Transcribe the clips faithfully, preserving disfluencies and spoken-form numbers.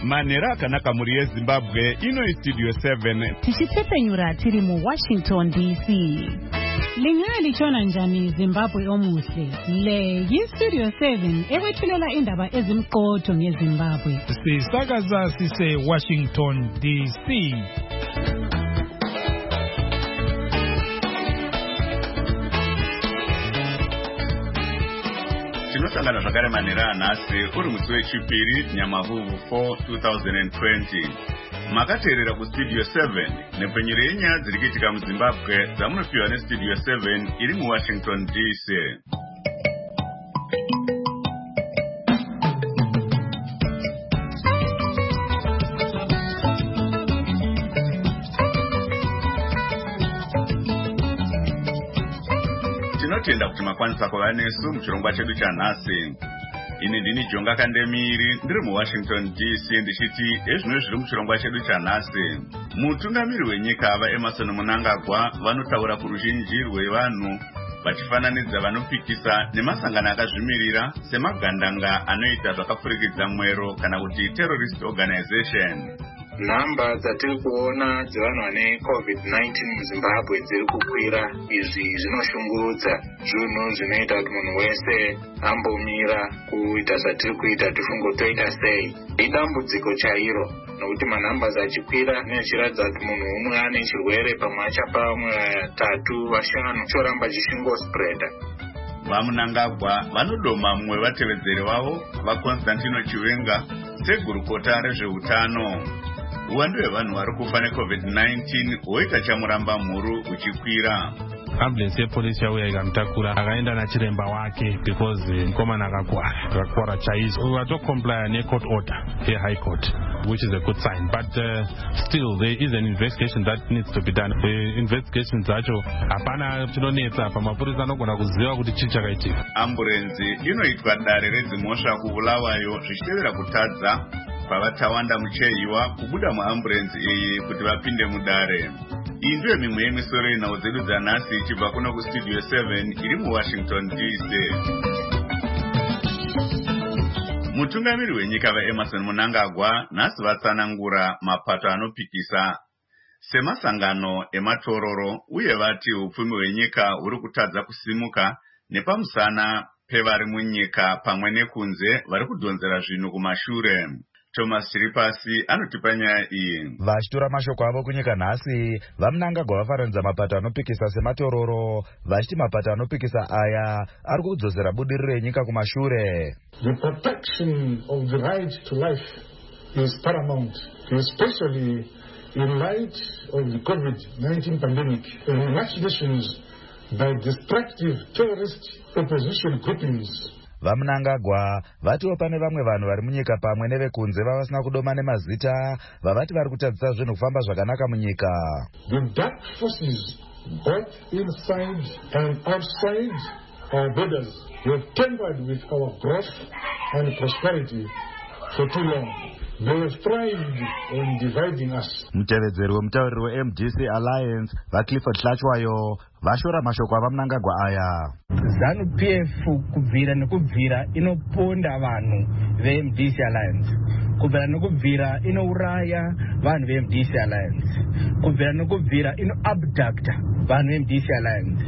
Manera akanaka muri yeZimbabwe ino Studio seven. Tichitsepenyura tiri mu Washington D C. Lingali chona njani Zimbabwe omuhle. Le yi Studio seven ewethulela indaba ezimqotho ngeZimbabwe. Sisakaza sise Washington D C. Tinosangana zvakare manera anhasi uri musi wechipiri Nyamavhuvhu four twenty twenty. Makateerera kuStudio seven nepfenyuro yenyaya dziri kuitika muZimbabwe dzamunopiwa neStudio seven iri muWashington D C. Tinotenda kuti makwanisa kuva nesu muchirongwa chedu chanhasi. Ini ndini Jonga Kandemiri ndiri muWashington D C ndichiti ezvino zviri muchirongwa chedu chanhasi. Mutungamiri wenyika vaEmmerson Mnangagwa vanotaura kuruzhinji rwevanhu vachifananidza vanopikisa nemasangano akazvimirira semagandanga anoita zvakapfurikidza mwero kana kuti terrorist organization. Namba dzatiri kuona dzevanhu vane covid nineteen muZimbabwe dziri kukwira. Izvi zvinoshungurudza, zvinhu zvinoita kuti munhu wese ambomira kuita zvatiri kuita tifungo toita sei. Idambudziko chairo nokuti manhamba achikwira nechiratidza kuti munhu umwe ane chirwere pamwe achapa vamwe vatatu vashanu choramba chishingospreda. VaMnangagwa vanodoma mumwe vatevedzeri vavo vaConstantino Chiwenga segurukota rezveutano. Uwandu hwevanhu vari kufa necovid nineteen hwoita chamuramba mhuru uchikwira. Ambulance yepolisi yauya ikamutakura akaenda nachiremba wake because mukomana akakwara akakwara chaizvo. Vatokomplya necourt order yeHigh Court, which is a good sign, but uh, still there is an investigation that needs to be done. The investigation dzacho hapana chinonetsa pamapurisa anogona kuziva kuti chii chakaitika. Amburenzi inoitwa dare redzimhosva kubulawayo zvichitevera kutadza pavatawanda muchehiwa kubuda muamburenzi iyi kuti vapinde mudare. Iyi ndiyo mimwe yemisoro yenhau dzedu dzanhasi ichibva kuno kuStudio seven iri muWashington D C. Mutungamiri wenyika vaEmmerson Mnangagwa nhasi vatsanangura mapato anopikisa semasangano ematororo uye vati upfumi hwenyika huri kutadza kusimuka nepamusana pevari munyika pamwe nekunze vari kudhonzera zvinhu kumashure. Thomas Chiripasi anotipa nyaya iyi. Vachitora mashoko avo kunyika nhasi, vaMnangagwa vafaranidza mapato anopikisa sematororo, vachiti mapato anopikisa aya ari kudzosera budiriro yenyika kumashure. The protection of the right to life is paramount, especially in light of the covid nineteen pandemic and machinations by destructive terrorist opposition groupings. VaMnangagwa vatiwo pane vamwe vanhu vari munyika pamwe nevekunze vavasina kudoma nemazita vavati vari kutadzisa zvinhu kufamba zvakanaka munyika. The dark forces both inside and outside our borders have tampered with our growth and prosperity for too long. They have thrived on dividing us. Mutevedzeri wemutauriri weM D C Alliance vaClifford Hlachwayo vashora mashoko avaMnangagwa aya. ZANU P F kubvira nekubvira inoponda vanhu veM D C Alliance. Kubvira nekubvira inouraya vanhu veM D C Alliance. Kubvira nekubvira ino abducta vanhu veM D C Alliance.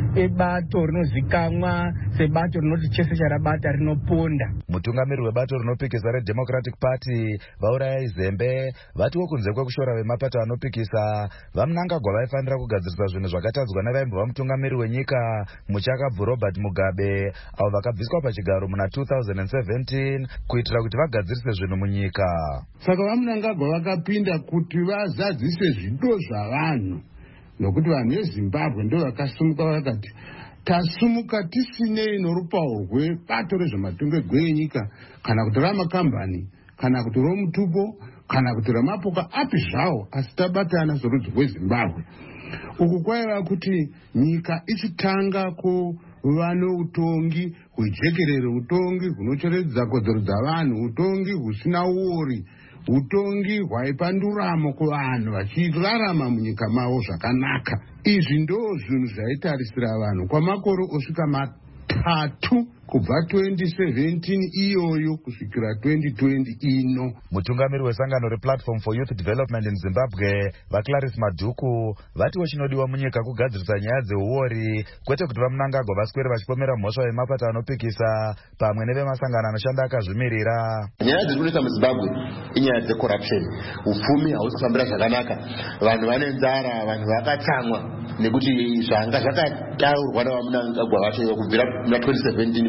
Ebato rinozikamwa sebato rinoti chese charabata rinoponda. Mutungamiri webato rinopikisa reDemocratic Party vauraya izembe vatiwo kunze kwekushora vemapato anopikisa vaMnangagwa vaifanira kugadzirisa zvinhu zvakatadzwa nevaimbo vamutungamiri wenyika muchakabvu Robert Mugabe avo vakabviswa pachigaro muna two thousand seventeen kuitira kuti vagadzirise zvinhu munyika. Saka vaMnangagwa vakapinda kuti vazadzise zvido zvavanhu nokuti vanhu veZimbabwe ndo vakasumuka vakati tasumuka tisinei norupawo rwebato rezvematongerwo enyika kana kuti ramakambani kana kuti romutupo kana kuti ramapoka api zvawo asi tabatana sorudzi rweZimbabwe. Uku kwaiva kuti nyika ichitanga kuva noutongi hwejekerere, utongi hunocheredza kodzero dzavanhu, utongi husina uori, utongi hwaipa nduramo kuvanhu vachirarama munyika mavo zvakanaka. Izvi ndo zvinhu zvaitarisira vanhu kwamakore osvika matatu kubva twenty seventeen iyoyo kusvikira twenty twenty ino. Mutungamiri wesangano replatform for youth development in Zimbabwe vaClarice Madhuku vatiwo chinodiwa munyika kugadzirisa nyaya dzeuori kwete kuti vaMnangagwa vaswere vachipomera mhosva yemapato anopikisa pamwe nevemasangano anoshanda akazvimirira. Nyaya dziri kunetsa muZimbabwe inyaya dzecorruption. Upfumi hausi kufambira zvakanaka, vanhu vane nzara, vanhu vakatsamwa nekuti zvanga zvakataurwa navaMnangagwa vacho kubvira muna twenty seventeen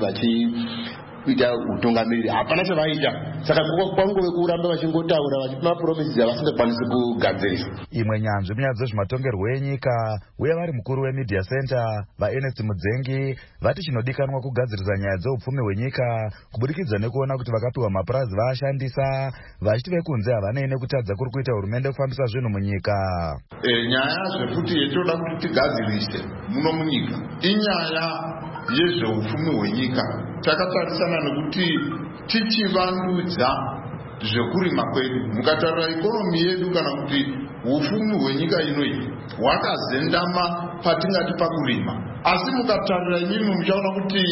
vachiita utungamiriri hapana chavaita. Saka kwangove kuramba vachingotaura vachipa mapromises avasingakwanisi kugadzirisa. Imwe nyanzvi munyaya dzezvematongerwo enyika uye vari mukuru wemedia center vaErnest Mudzengi vati chinodikanwa kugadzirisa nyaya dzeupfumi hwenyika kubudikidza nekuona kuti vakapiwa mapurazi vaashandisa vachiti vekunze havanei nekutadza kuri kuita hurumende kufambisa zvinhu munyika. E, nyaya zvekuti yetoda kuti tigadzirise muno munyika inyaya yezveupfumi hwenyika. Takatarisana nekuti tichivandudza zvekurima kwedu. Mukatarira ikonomi yedu kana kuti upfumi hwenyika inoyi hwakazendama patingati pakurima. Asi mukatarira nyinyi muchaona kuti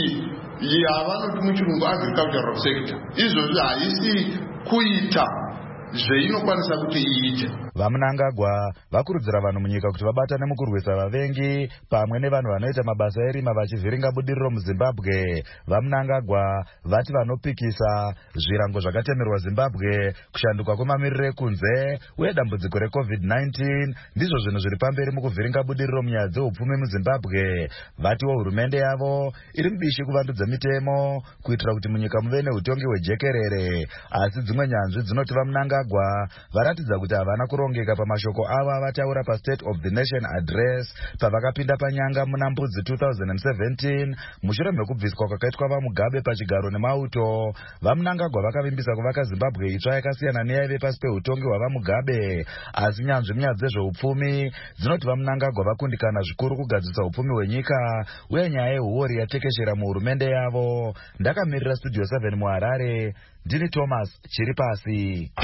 yavanoti muchirungu agricultural sector izvozvi haisi kuita zveinokwanisa kuti iite. VaMnangagwa vakurudzira vanhu munyika kuti vabatane mukurwisa vavengi pamwe nevanhu vanoita mabasa erima vachivhiringa budiriro muZimbabwe. VaMnangagwa vati vanopikisa zvirango zvakatemerwa Zimbabwe, kushanduka kwemamiriro ekunze uye dambudziko recovid nineteen ndizvo zvinhu zviri pamberi mukuvhiringa budiriro munyaya dzeupfumi muZimbabwe. Vatiwo hurumende yavo iri mubishi kuvandudza mitemo kuitira kuti munyika muve neutongi hwejekerere. Asi dzimwe nyanzvi dzinoti vaMnangagwa varatidza kuti havana kurongeka pamashoko avo avataura paState of the Nation Address pavakapinda panyanga muna Mbudzi two thousand seventeen mushure mekubviswa kwakaitwa vaMugabe pachigaro nemauto. VaMnangagwa vakavimbisa kuvaka Zimbabwe itsva yakasiyana neyaive pasi peutongi hwavaMugabe. Asi nyanzvi munyaya dzezveupfumi dzinoti vaMnangagwa vakundikana zvikuru kugadzirisa upfumi hwenyika uye nyaya yehuori yatekeshera muhurumende yavo. Ndakamirira Studio seven muHarare, ndini Thomas Chiripasi.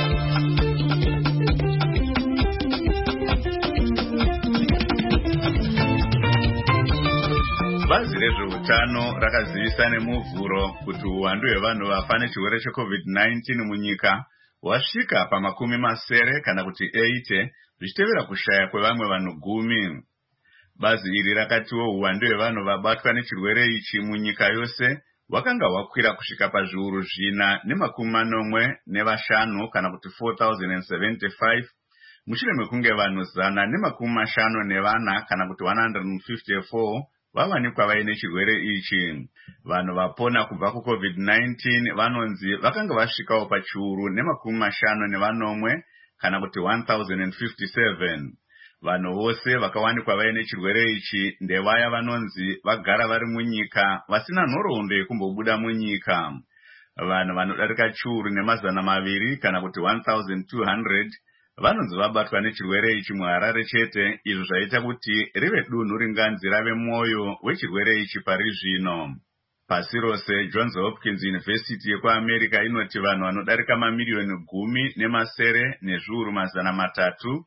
Bazi rezveutano rakazivisa nemuvhuro kuti uwandu hwevanhu vafa nechirwere checovid nineteen munyika wasvika pamakumi masere kana kuti eighty zvichitevera kushaya kwevamwe vanhu gumi. Bazi iri rakatiwo uwandu hwevanhu vabatwa nechirwere ichi munyika yose wakanga wakwira kusvika pazviuru zvina nemakumi manomwe nevashanu kana kuti four thousand seventy-five mushure mekunge vanhu zana nemakumi mashanu nevana kana kuti one hundred fifty-four vavanikwa vaine chirwere ichi. Vanhu vapona kubva kucovid nineteen vanonzi vakanga vasvikawo pachiuru nemakumi mashanu nevanomwe kana kuti one thousand fifty-seven. Vanhu vose vakawanikwa vaine chirwere ichi ndevaya vanonzi vagara vari munyika vasina nhoroondo yekumbobuda munyika. Vanhu vanodarika chiuru nemazana maviri kana kuti one thousand two hundred vanonzi vabatwa nechirwere ichi muHarare chete, izvo zvaita kuti rive dunhu ringanzi rave mwoyo wechirwere ichi pari zvino. Pasi rose Johns Hopkins University yekuAmerica inoti vanhu vanodarika mamiliyoni gumi nemasere nezviuru mazana matatu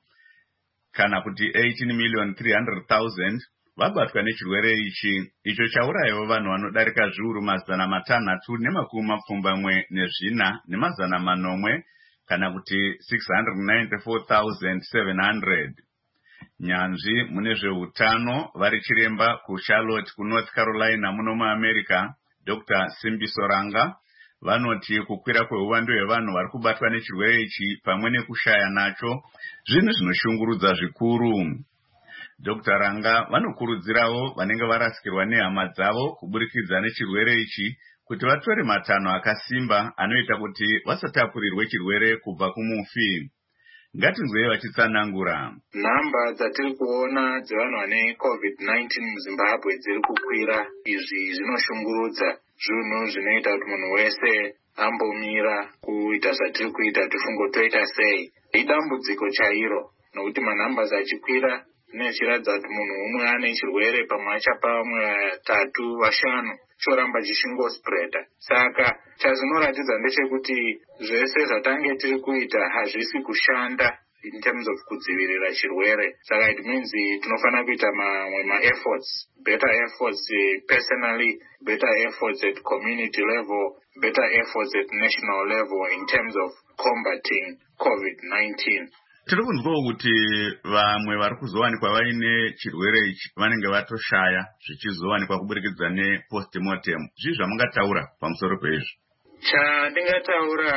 kana kuti eighteen million three hundred thousand vabatwa nechirwere ichi, icho chaurayawo vanhu vanodarika zviuru mazana matanhatu nemakumi mapfumbamwe nezvina nemazana manomwe kana kuti six hundred ninety-four thousand seven hundred. Nyanzvi mune zveutano vari chiremba kuCharlotte kuNorth Carolina muno muAmerica Doctor Simbiso Ranga vanoti kukwira kweuwandu hwevanhu vari kubatwa nechirwere ichi pamwe nekushaya nacho zvinhu zvinoshungurudza zvikuru. Doctor Ranga vanokurudzirawo vanenge varasikirwa nehama dzavo kuburikidza nechirwere ichi kuti vatore matanho akasimba anoita kuti vasatapurirwe chirwere kubva kumufi. Ngatinzwei vachitsanangura. Namba dzatiri kuona dzevanhu vane covid nineteen muZimbabwe dziri kukwira. Izvi zvinoshungurudza, zvinhu zvinoita kuti munhu wese ambomira kuita zvatiri kuita tifungo toita sei. Idambudziko chairo nokuti manhamba achikwira zvichiratidza kuti munhu umwe ane chirwere pamwe achapa vamwe vatatu vashanu choramba chishingospreda. Saka chazvinoratidza ndechekuti zvese zvatange tiri kuita hazvisi kushanda. in terms of kudzivirira chirwere. Saka it means tinofana kuita mamwe ma-efforts, better efforts uh, personally, better efforts at community level, better efforts at national level in terms of combating COVID nineteen. Tiri kunzwawo kuti vamwe vari kuzowanikwa vaine chirwere ichi vanenge vatoshaya zvichizowanikwa kuburikidza ne-postmortem. Zvii zvamungataura pamusoro peizvi? Chandingataura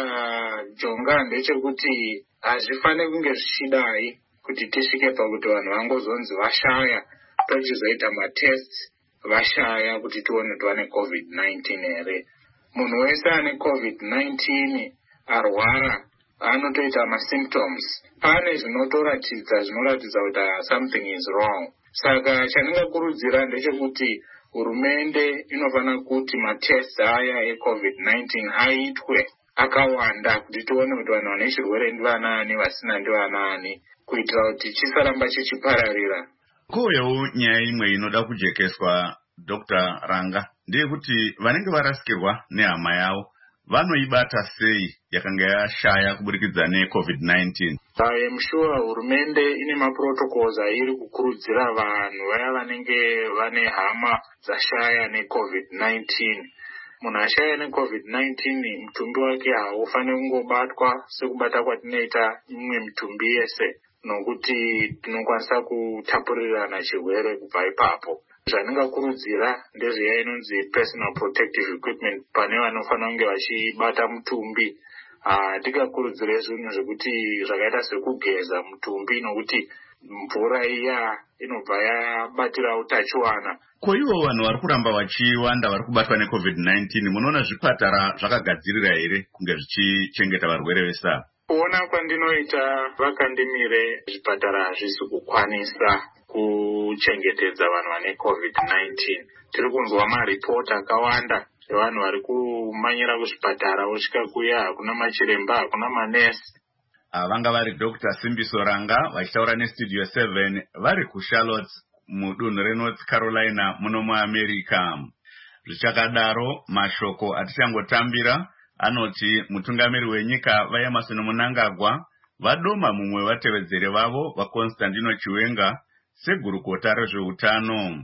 Jonga ndechekuti hazvifaniri kunge zvichidai kuti tisvike pakuti vanhu vangozonzi vashaya tochizoita matest vashaya kuti tione kuti vane COVID nineteen here. Munhu wese ane COVID nineteen arwara anotoita ma-symptoms. Pane zvinotoratidza zvinoratidza kuti something is wrong. Saka chandingakurudzira ndechekuti hurumende inofana kuti matest aya e-COVID nineteen aitwe akawanda kuti tione kuti vanhu vane chirwere ndivanaani vasina ndivanaani kuitira kuti chisaramba chichipararira. Kouyawo nyaya imwe inoda kujekeswa Doctor Ranga ndeyekuti vanenge varasikirwa nehama yavo vanoibata sei yakanga yashaya kuburikidza ne-COVID nineteen? I am sure hurumende ine ma-protocols airi kukurudzira vanhu vaya vanenge vane hama dzashaya ne-COVID nineteen. Munhu ashaya ne-COVID nineteen mutumbi wake haufaniri kungobatwa sekubata kwatinoita imwe mitumbi yese, nokuti tinokwanisa kutapurirana chirwere kubva ipapo. Zvandingakurudzira ndezveya inonzi personal protective equipment pane vanofanira kunge vachibata mutumbi. Tikakurudzire zvinhu zvekuti zvakaita sekugeza mutumbi nokuti mvura iya inobva yabatira utachiwana. Ko ivo vanhu vari kuramba vachiwanda vari kubatwa ne-COVID nineteen, munoona zvipatara zvakagadzirira here kunge zvichichengeta varwere vese ava? Kuona kwandinoita vakandimire zvipatara hazvisi kukwanisa kuchengetedza vanhu vane COVID nineteen. Tiri kunzwa maripoti akawanda evanhu vari kumanyira kuzvipatara vosvika kuya hakuna machiremba, hakuna manesi. Vanga vari Doctor Simbiso Ranga vachitaura neStudio seven vari kuCharlotte mudunhu reNorth Carolina muno muAmerica. Zvichakadaro mashoko atichangotambira anoti mutungamiri wenyika vaEmmerson Mnangagwa vadoma mumwe vatevedzere vavo vaConstantino Chiwenga segurukota rezveutano.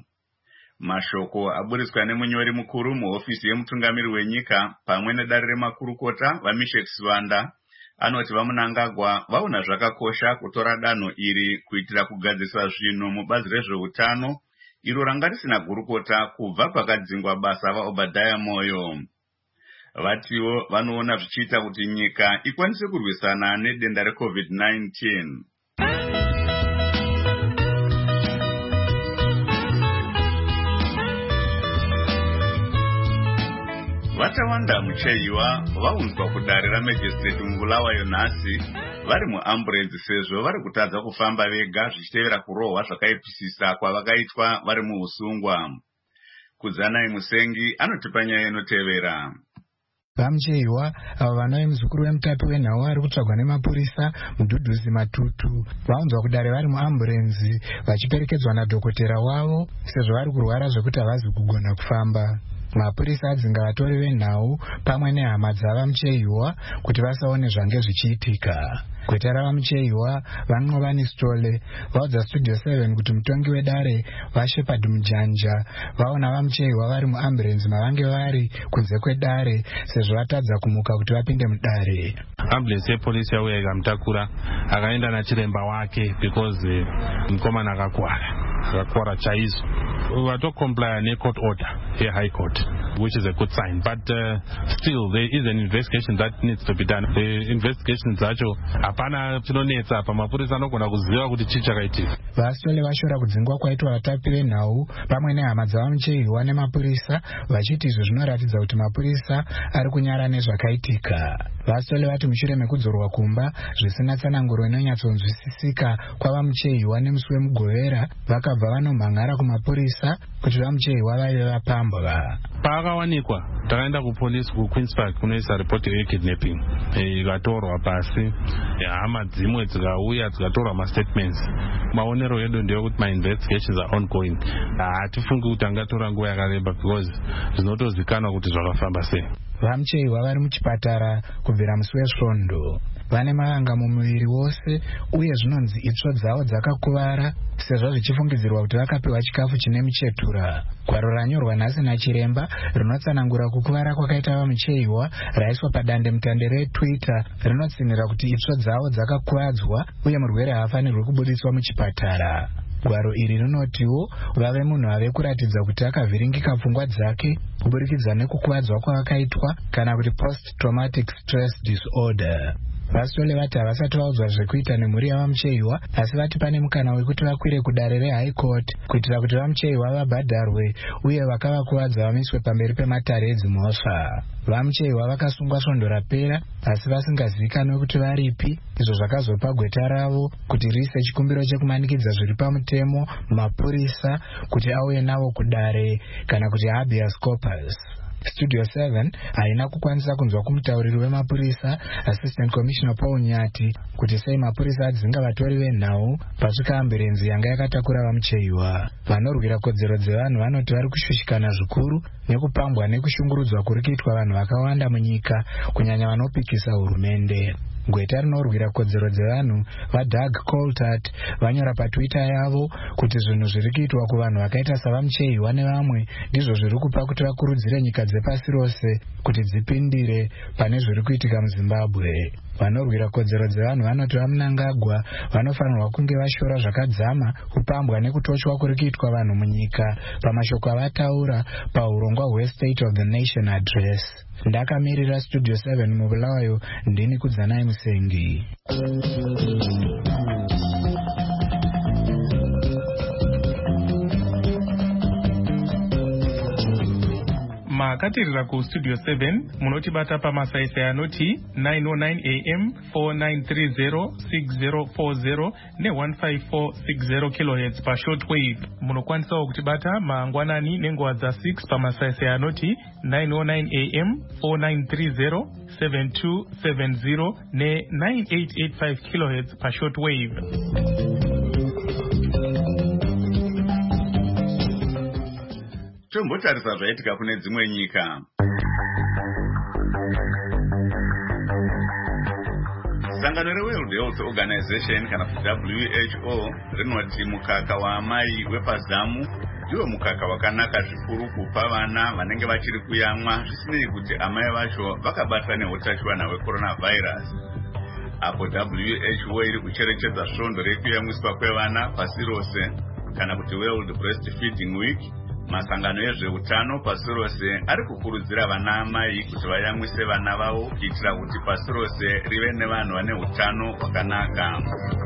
Mashoko aburiswa nemunyori mukuru muhofisi yemutungamiri wenyika pamwe nedare remakurukota vaMishek Sivanda anoti vaMnangagwa vaona zvakakosha kutora danho iri kuitira kugadzisa zvinhu mubazi rezveutano iro ranga risina gurukota kubva pakadzingwa basa vaObadiah Moyo. Vatiwo vanoona zvichiita kuti nyika ikwanise kurwisana nedenda reCOVID nineteen. Vatawanda mucheiwa vaunzwa kudare ramagistrate mubulawayo nhasi vari muamburenzi sezvo vari kutadza kufamba vega zvichitevera kurohwa zvakaipisisa kwavakaitwa vari muusungwa. Kudzanai Musengi anotipa nyaya inotevera. Vamucheiwa avo vana vemuzukuru wemutapi wenhau vari kutsvagwa nemapurisa mudhudhuzi matutu vaunzwa kudare vari muamburenzi vachiperekedzwa nadhokotera wavo sezvo vari kurwara zvekuti havazi kugona kufamba. Mapurisa adzinga vatori venhau pamwe nehama dzavamucheiwa kuti vasaone zvange zvichiitika. Gweta ravamucheiwa vaNqobani Sitole vaudza Studio seven kuti mutongi wedare vaShepard Mujanja vaona vamucheiwa vari muamburenzi mavange vari kunze kwedare sezvo vatadza kumuka kuti vapinde mudare. Ambulance yepolisi yauya ikamutakura akaenda nachiremba wake because mukomana akakwara akakwara chaizvo. Vatokomplya necourt order yeHigh Court, which is a good sign, but uh, still there is an investigation that needs to be done. The investigation dzacho hapana chinonetsa apa, mapurisa anogona kuziva kuti chii chakaitika. VaSitole vashora kudzingwa kwaitwa vatapi venhau pamwe nehama dzavamucheiwa nemapurisa vachiti izvo zvinoratidza kuti mapurisa ari kunyara nezvakaitika. VaSitole vati mushure mekudzorwa kumba zvisina tsananguro inonyatsonzwisisika kwavamucheiwa nemusi wemugovera vakabva vanomhan'ara kumapurisa kuti vamucheiwa vaive vapambwa. Paakawanikwa takaenda kupolisi kuQueens Park kunoisa ripoti yekidnapping ikatorwa pasi, hama dzimwe dzikauya dzikatorwa mastatements. Maonero edu ndeyekuti mainvestigations are ongoing. Hatifungi kuti angatora nguva yakareba because zvinotozikanwa kuti zvakafamba sei. Vamucheiwa vari muchipatara kubvira musi weSvondo. vane mavanga mumuviri wose uye zvinonzi itsvo dzavo dzakakuvara sezvo zvichifungidzirwa kuti vakapiwa chikafu chine michetura. Gwaro ranyorwa nhasi nachiremba rinotsanangura kukuvara kwakaita vamucheiwa raiswa padandemutande retwitter rinotsinira kuti itsvo dzavo dzakakuvadzwa uye murwere haafanirwi kubudiswa muchipatara. Gwaro iri rinotiwo vave munhu ave kuratidza kuti akavhiringika pfungwa dzake kuburikidza nekukuvadzwa kwavakaitwa kana kuti post traumatic stress disorder. Vasole vati havasati vaudzwa zvekuita nemhuri yavamucheiwa, asi vati pane mukana wekuti vakwire kudare reHigh Court kuitira kuti vamucheiwa vabhadharwe uye vakavakuvadza vamiswe pamberi pematare edzimhosva. Vamucheiwa vakasungwa svondo rapera asi vasingazivikanwe kuti varipi, izvo zvakazopa gweta ravo kuti riise chikumbiro chekumanikidza zviri pamutemo mapurisa kuti auye navo kudare kana kuti habeas corpus. Studio seven haina kukwanisa kunzwa kumutauriri wemapurisa Assistant Commissioner Paul Nyati kuti sei mapurisa adzinga vatori venhau pasvika amburenzi yanga yakatakura vamucheiwa. Vanorwira kodzero dzevanhu vanoti vari kushushikana zvikuru nekupambwa nekushungurudzwa kuri kuitwa vanhu vakawanda munyika, kunyanya vanopikisa hurumende. Gweta rinorwira kodzero dzevanhu vaDoug Coltart vanyora patwitter yavo kuti zvinhu zviri kuitwa kuvanhu vakaita savamucheiwa nevamwe ndizvo zviri kupa kuti vakurudzire nyika dzepasi rose kuti dzipindire pane zviri kuitika muZimbabwe. Vanorwira kodzero dzevanhu vanoti vaMnangagwa vanofanirwa kunge vashora zvakadzama kupambwa nekutochwa kuri kuitwa vanhu munyika pamashoko avataura paurongwa hweState of the Nation Address. Ndakamirira Studio seven mubulawayo, ndini Kudzanai Musengi. Makatirira ku Studio seven munotibata pamasaisai anoti nine oh nine a m, four nine three zero, six zero four zero ne one five four six zero kilohertz pa shortwave. Munokwanisawo kutibata mangwanani nenguva dza six pamasaisai anoti nine oh nine a m, four nine three zero, seven two seven zero ne nine eight eight five kilohertz pa shortwave. Tombotarisa zvaitika kune dzimwe nyika. Sangano reWorld Health Organization kana kuti W H O rinoti mukaka waamai wepazamu ndiwo mukaka wakanaka zvikuru kupa vana vanenge vachiri kuyamwa zvisinei kuti amai vacho vakabatwa neutachiwana hwecoronavirus. Apo W H O iri kucherechedza svondo rekuyamwiswa kwevana pasi rose kana kuti World Breastfeeding Week, masangano ezveutano pasi rose ari kukurudzira vana amai kuti vayamwise vana vavo kuitira kuti pasi rose rive nevanhu vane utano hwakanaka.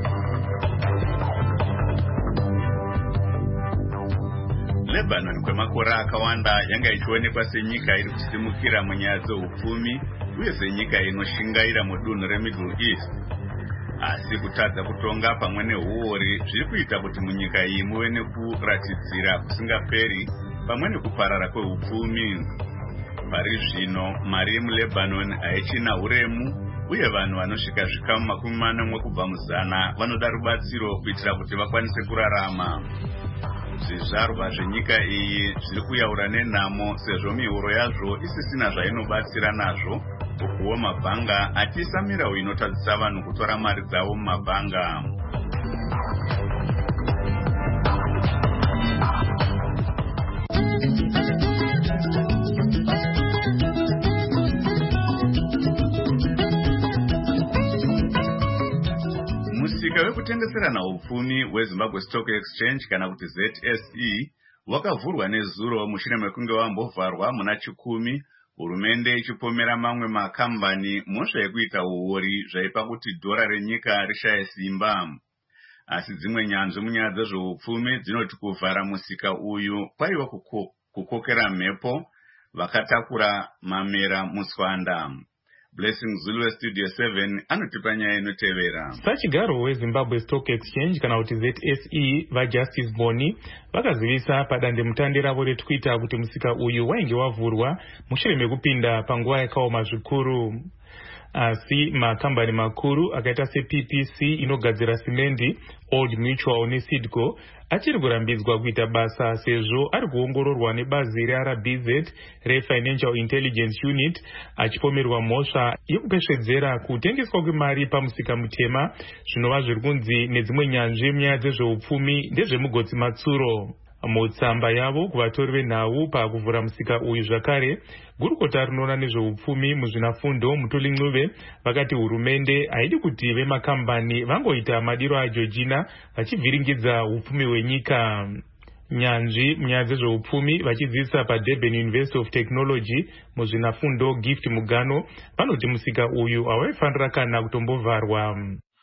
Lebanon kwemakore akawanda yanga ichionekwa senyika iri kusimukira munyaya dzeupfumi uye senyika inoshingaira mudunhu reMiddle East. Asi kutadza kutonga pamwe nehuori zviri kuita kuti munyika iyi muve nekuratidzira kusingaperi pamwe nekuparara kweupfumi. Pari zvino mari yemuLebanon haichina uremu uye vanhu vanosvika zvikamu makumi manomwe kubva muzana vanoda rubatsiro kuitira kuti vakwanise kurarama. Zvizvarwa zvenyika iyi zviri kuyaura nenhamo sezvo mihoro yazvo isisina zvainobatsira nazvo, ukuwo mabhanga achiisa mirau inotadzisa vanhu kutora mari dzavo mumabhanga. Musika wekutengeserana upfumi weZimbabwe Stock Exchange kana kuti Z S E wakavhurwa nezuro mushure mekunge wambovharwa muna chikumi, hurumende ichipomera mamwe makambani mhosva yekuita uori zvaipa kuti dhora renyika rishaye simba. Asi dzimwe nyanzvi munyaya dzezveupfumi dzinoti kuvhara musika uyu kwaiva kukokera mhepo vakatakura mamera muswanda. Blessing Zulu Studio seven anotipa nyaya inotevera. Sachigaro weZimbabwe Stock Exchange kana kuti Z S E vaJustice Boni vakazivisa padandemutande ravo reTwitter kuti musika uyu wainge wavhurwa mushure mekupinda panguva yakaoma zvikuru. asi makambani makuru akaita seP P C inogadzira simendi, Old Mutual neSidco achiri kurambidzwa kuita basa sezvo ari kuongororwa nebazi reR B Z reFinancial Intelligence Unit achipomerwa mhosva yekupesvedzera kutengeswa kwemari pamusika mutema zvinova zviri kunzi nedzimwe nyanzvi munyaya dzezveupfumi ndezvemugotsi Matsuro. Mutsamba yavo kuvatori venhau pakuvhura musika uyu zvakare, gurukota rinoona nezveupfumi muzvinafundo Mutuli Ncube vakati hurumende haidi kuti vemakambani vangoita madiro aJeorgina vachivhiringidza upfumi hwenyika. Nyanzvi munyaya dzezveupfumi vachidzidzisa paDurban University of Technology muzvinafundo Gift Mugano vanoti musika uyu hawaifanira kana kutombovharwa.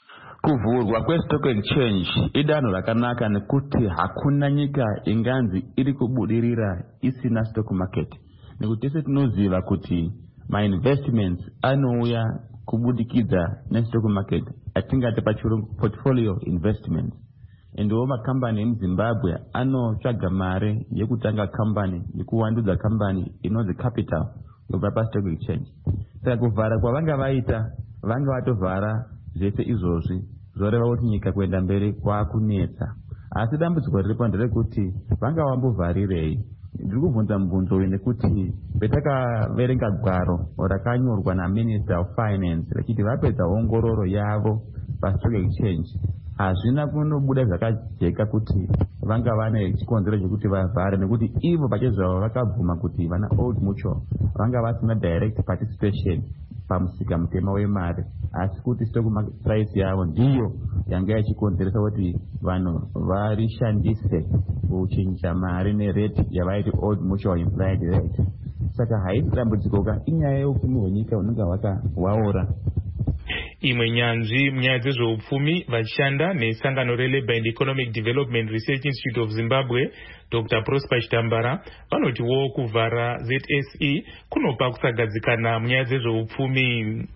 Kuvhurwa kwestock exchange idanho rakanaka nekuti hakuna nyika inganzi iri kubudirira isina stock market. Nekuti tese tinoziva kuti ma investments anouya kubudikidza nestock market atingati pachirungu portfolio investments. Endiwo makambani emuZimbabwe anotsvaga mare yekutanga kambani yekuwandudza kambani inonzi capital kubva pastock exchange. Saka kuvhara kwavanga vaita vanga vatovhara zvese izvozvi zvoreva kuti nyika kuenda mberi kwakunetsa. Asi dambudziko riripo nderekuti vanga vambovharirei. Ndiri kubvunza mubvunzo uyu nekuti petakaverenga gwaro rakanyorwa naMinister of Finance rechiti vapedza ongororo yavo pastock exchange hazvina kunobuda zvakajeka kuti vanga vane chikonzero chekuti vavhare, nekuti ivo pachezvavo vakabvuma kuti vana Old Mutual vanga vasina direct participation pamusika mutema wemari, asi kuti stock price yavo ndiyo yanga yachikonzeresa kuti vanhu varishandise kuchinja mari nerate yavaiti Old Mutual implied rate. Saka haisi dambudziko, inyaya yeupfumi hwenyika hunenge hwakawaora. Imwe nyanzvi munyaya dzezveupfumi vachishanda nesangano reLabour and Economic Development Research Institute of Zimbabwe Doctor Prosper Chitambara vanotiwo kuvhara Z S E kunopa kusagadzikana munyaya dzezveupfumi.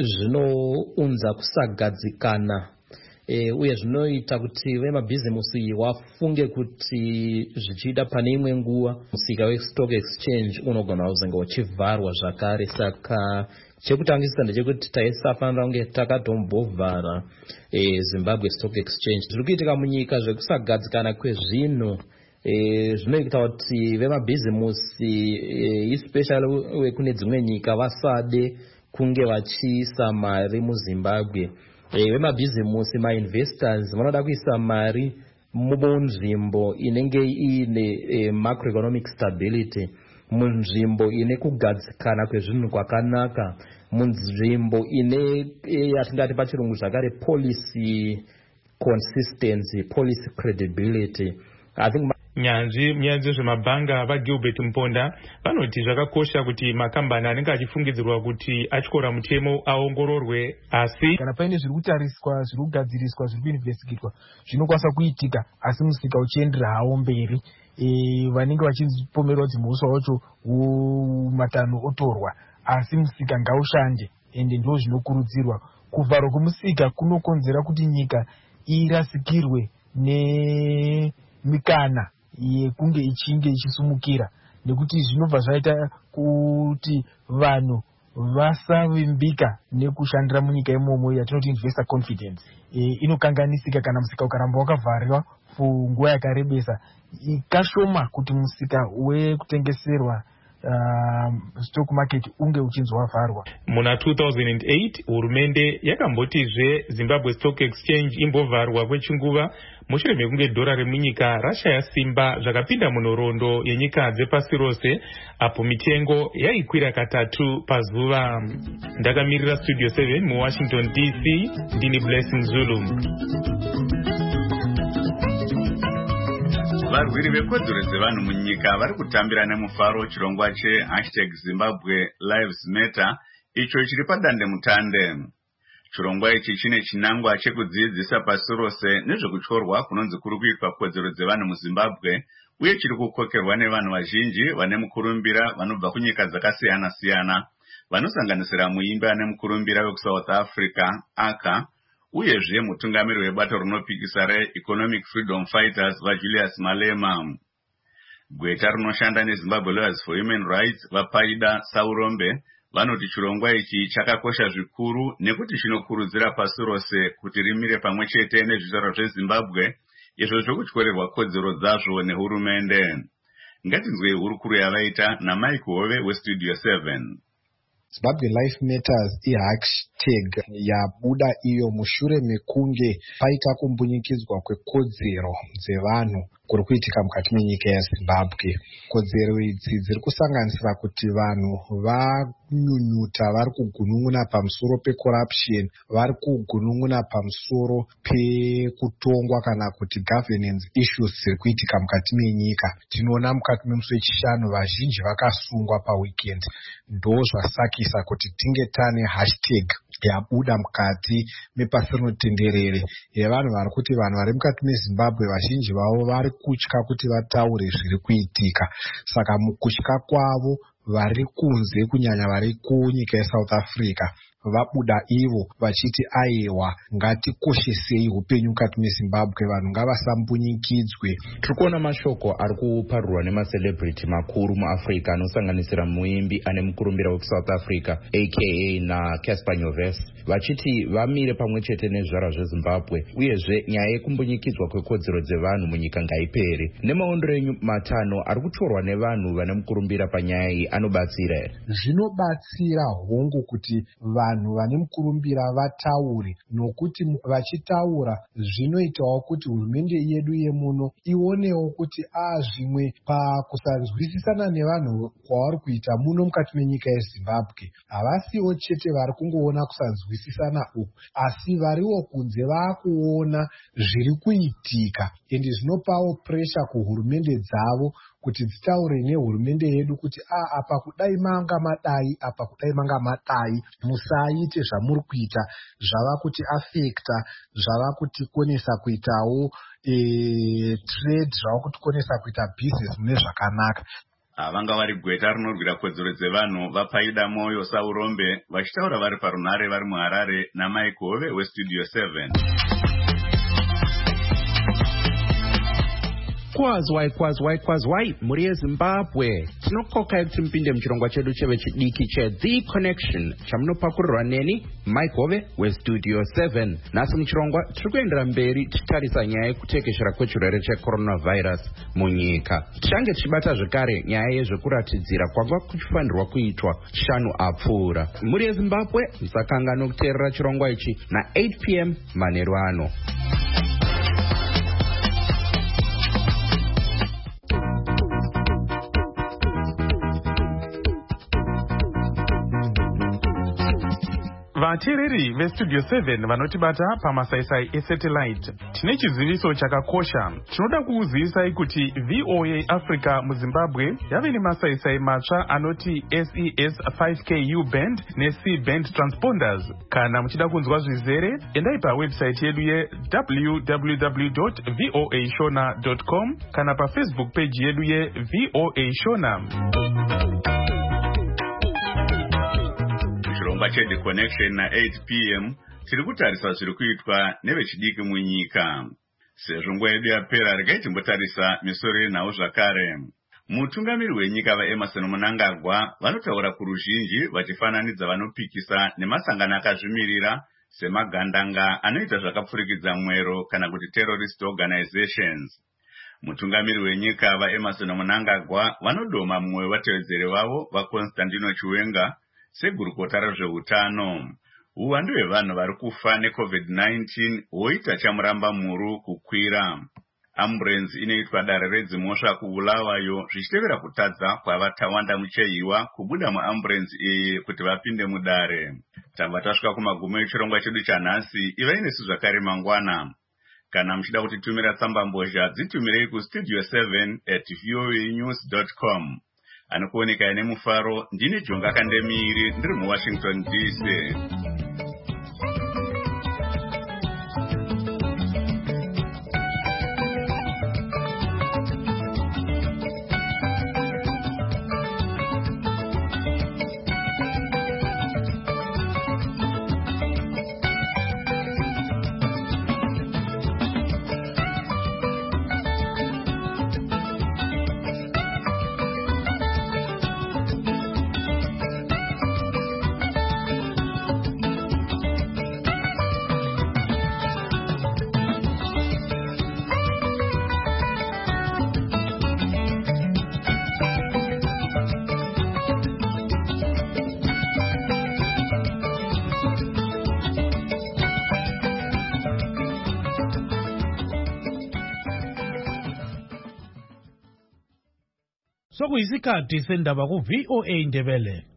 Zvinounza kusagadzikana e, uye zvinoita kuti vemabhizimusi wafunge kuti zvichida pane imwe nguva musika westock exchange unogona kuzenge uchivharwa zvakare. Saka chekutangisisa ndechekuti taisafanira kunge takatombovhara e, Zimbabwe Stock Exchange. Zviri kuitika munyika zvekusagadzikana kwezvinhu e, zvinoita kuti vemabhizimusi e, especially wekune dzimwe nyika vasade kunge vachiisa mari muZimbabwe. E, vemabhizimusi mainvestors vanoda kuisa mari munzvimbo inenge ine e, macroeconomic stability, munzvimbo ine kugadzikana kwezvinhu kwakanaka, munzvimbo ine yatingati pachirungu zvakare policy consistency, policy credibility. I think nyanzvi munyaya dzezvemabhanga vaGilbert Mponda vanoti zvakakosha kuti makambani anenge achifungidzirwa kuti atyora mutemo aongororwe, asi kana paine zviri kutariswa, zviri kugadziriswa, zviri kuinvestigitwa zvinokwanisa kuitika asi musika uchiendera hawo mberi. E, vanenge vachipomerwa kuti mhosva wacho matanho otorwa, asi musika ngaushande, ende ndo zvinokurudzirwa. Kuvharwa kwemusika kunokonzera kuti nyika irasikirwe nemikana yekunge ichinge ichisumukira, nekuti zvinobva zvaita kuti vanhu vasavimbika nekushandira munyika imomo yatinoti investor confidence. E, inokanganisika kana musika ukaramba wakavharwa nguva yakarebesa. Ikashoma kuti musika wekutengeserwa uh, stock market unge uchinzi wavharwa. Muna two thousand eight hurumende yakambotizve Zimbabwe Stock Exchange imbovharwa kwechinguva mushure mekunge dhora remunyika rashaya simba zvakapinda munhoroondo yenyika dzepasi rose, apo mitengo yaikwira katatu pazuva. Ndakamirira Studio seven muWashington D C, ndini Blessing Zulu. Varwiri vekodzero dzevanhu munyika vari kutambira nemufaro chirongwa che hashtag Zimbabwe Lives Matter icho chiri padande mutande. Chirongwa ichi chine chinangwa chekudzidzisa pasi rose nezvekutyorwa kunonzi kuri kuitwa kodzero dzevanhu muZimbabwe, uye chiri kukokerwa nevanhu vazhinji vane mukurumbira vanobva kunyika dzakasiyana siyana, vanosanganisira muimbi ane mukurumbira wekuSouth Africa aka uyezve mutungamiri webato rinopikisa reEconomic Freedom Fighters vaJulius Malema. Gweta rinoshanda neZimbabwe Lawyers for Human Rights vaPaida Saurombe vanoti chirongwa ichi chakakosha zvikuru nekuti chinokurudzira pasi rose kuti rimire pamwe chete nezvizvarwa zveZimbabwe izvo zvokutyorerwa kodzero dzazvo nehurumende. Ngatinzwei hurukuru yavaita naMike Hove weStudio seven. Zimbabwe Life Matters i-hashtag yabuda iyo mushure mekunge paita kumbunyikidzwa kwekodzero dzevanhu kuri kuitika mukati menyika yaZimbabwe. Kodzero idzi dziri kusanganisira kuti vanhu vanyunyuta, vari kugunun'una pamusoro pecorruption, vari kugunun'una pamusoro pekutongwa kana kuti governance issues dziri kuitika mukati menyika. Tinoona mukati memusi wechishanu vazhinji vakasungwa paweekend. Ndo zvasakisa kuti tinge tane hashtag yabuda mukati mepasi rinotenderere yevanhu vari kuti vanhu vari mukati meZimbabwe vazhinji vavo vari kutya kuti vataure zviri kuitika. Saka mukutya kwavo vari kunze, kunyanya vari kunyika yeSouth Africa, vabuda ivo vachiti aiwa ngatikoshesei upenyu mukati meZimbabwe, vanhu ngavasambunyikidzwe. Tiri kuona mashoko ari kuparurwa nemacelebrity makuru muAfrica anosanganisira muimbi ane mukurumbira weSouth Africa aka na Casper Nyovest vachiti vamire pamwe chete nezvizvarwa zveZimbabwe uyezve nyaya yekumbunyikidzwa kwekodzero dzevanhu munyika ngaipere. Nemaondero enyu matano ari kutorwa nevanhu vane mukurumbira panyaya iyi anobatsira here? Zvinobatsira hongu kuti vanhu vane mukurumbira vataure, nokuti vachitaura zvinoitawo kuti hurumende yedu yemuno ionewo kuti a zvimwe pakusanzwisisana nevanhu kwavari kuita muno mukati menyika yeZimbabwe havasiwo chete vari kungoona kusanzwisisana uku, asi variwo kunze vaakuona zviri kuitika, ende zvinopawo pressure kuhurumende dzavo kuti dzitaure nehurumende yedu kuti a apa kudai manga madai, apa kudai manga madai, musaite zvamuri kuita zvava kuti affecta, zvava kuti konesa kuitawo e, trade, zvava kuti konesa kuita business mune zvakanaka. Vanga vari gweta rinorwira kodzero dzevanhu vapaida moyo Saurombe vachitaura vari parunhare vari muHarare naMike Hove weStudio seven. Kwazwai kwazwai kwazwai muri yeZimbabwe, tinokokai kuti mupinde muchirongwa chedu cheve chidiki cheThe Connection chamunopakurirwa neni Mike Hove weStudio seven. Nhasi muchirongwa tiri kuendera mberi tichitarisa nyaya yekutekeshera kwechirwere checoronavirus munyika. Tichange tichibata zvekare nyaya yezvekuratidzira kwanga kuchifanirwa kuitwa shanu apfuura. Muri yeZimbabwe musakanga kuteerera chirongwa ichi na eight p m manheru ano. Vateereri veStudio seven vanotibata pamasaisai esatellite, tine chiziviso chakakosha. Tinoda kukuzivisai kuti V O A Africa muZimbabwe yave nemasaisai matsva anoti S E S five K U band neC band transponders. Kana muchida kunzwa zvizere, endai pawebsite yedu ye w w w dot voa shona dot com kana paFacebook page yedu ye V O A Shona. Chirongwa cheThe Connection na eight p m tiri kutarisa zviri kuitwa nevechidiki munyika. Sezvo nguva yedu yapera, regai timbotarisa misoro yenhau zvakare. Mutungamiri wenyika vaEmmerson Mnangagwa vanotaura kuruzhinji vachifananidza vanopikisa nemasangano akazvimirira semagandanga anoita zvakapfurikidza mwero kana kuti terrorist organizations. Mutungamiri wenyika vaEmmerson Mnangagwa vanodoma mumwe wevatevedzeri vavo vaConstantino Chiwenga segurukota rezveutano. Uwandu hwevanhu vari kufa neCovid nineteen hwoita chamuramba muru kukwira. Ambulenzi inoitwa dare redzimhosva kuBulawayo zvichitevera kutadza kwavatawanda muchehiwa kubuda muambulenzi iyi kuti vapinde mudare. Tabva tasvika kumagumo echirongwa chedu chanhasi. Ivai nesu zvakare mangwana. Kana muchida kutitumira tsamba mbozha, dzitumirei kustudio seven at voa news dot com. Anokuoneka ine mufaro, ndini Jonga Kandemiri, ndiri muWashington D C. sokuyisikhathi sendaba ku-V O A Ndebele.